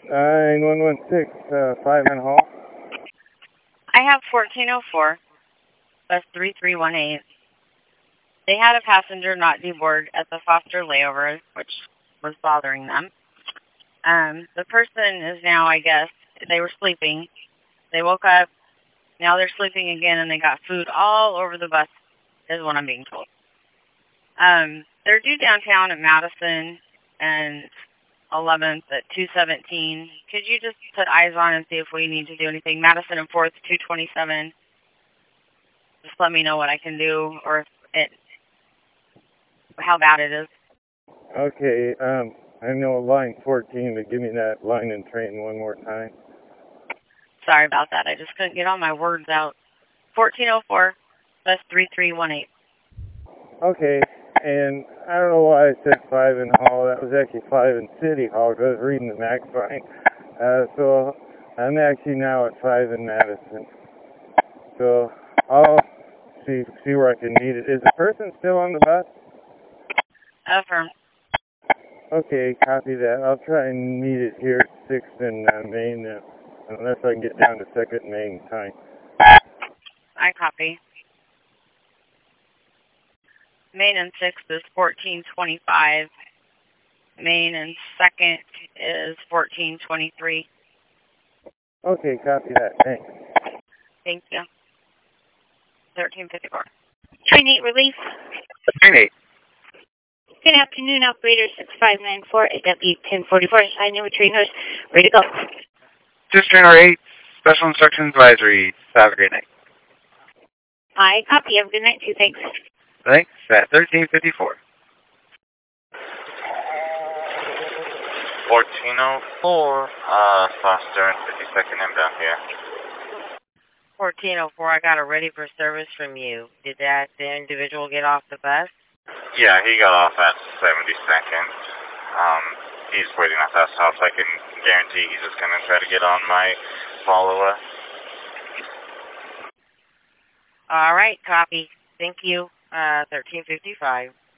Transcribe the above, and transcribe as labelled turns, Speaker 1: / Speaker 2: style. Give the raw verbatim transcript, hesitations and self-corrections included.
Speaker 1: nine one one six, uh, five in Hall.
Speaker 2: I have fourteen oh four, bus three three one eight. They had a passenger not deboard at the Foster layover, which was bothering them. Um, the person is now, I guess, they were sleeping. They woke up, now they're sleeping again, and they got food all over the bus, is what I'm being told. Um, they're due downtown at Madison and eleventh at two seventeen. Could you just put eyes on and see if we need to do anything? Madison and fourth, two twenty-seven. Just let me know what I can do or if it, how bad it is.
Speaker 1: Okay, um, I know line fourteen, but give me that line and train one more time.
Speaker 2: Sorry about that. I just couldn't get all my words out. fourteen oh four, bus three three one eight.
Speaker 1: Okay, and I don't know why I said five in Hall. That was actually five in City Hall because I was reading the Max line. Uh, so I'm actually now at five in Madison. So I'll see see where I can meet it. Is the person still on the bus?
Speaker 2: Affirm.
Speaker 1: Okay, copy that. I'll try and meet it here at sixth and uh, Main, uh, unless I can get down to second Main time.
Speaker 2: I copy. Main and sixth is fourteen twenty-five. Main and second is fourteen twenty-three.
Speaker 1: Okay, copy that. Thanks.
Speaker 2: Thank you. thirteen fifty-four.
Speaker 3: Train eight relief.
Speaker 4: Train eight.
Speaker 3: Good afternoon, operator six five nine four A W ten forty-four. Sign in with train host. Ready to go.
Speaker 4: This is trainer eight, special instructions advisory. Have a great night.
Speaker 3: I copy. Have a good night too. Thanks.
Speaker 4: Thanks. At thirteen fifty-four.
Speaker 5: fourteen oh four, uh, Foster and fifty-second inbound here.
Speaker 2: fourteen oh four, I got a ready for service from you. Did that the individual get off the bus?
Speaker 5: Yeah, he got off at seventy-second. Um, he's waiting at that stop, so I can guarantee he's just going to try to get on my follower.
Speaker 2: All right, copy. Thank you. Uh, thirteen fifty-five.